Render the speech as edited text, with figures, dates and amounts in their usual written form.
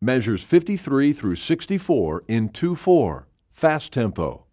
Measures 53 through 64 in 2/4, fast tempo.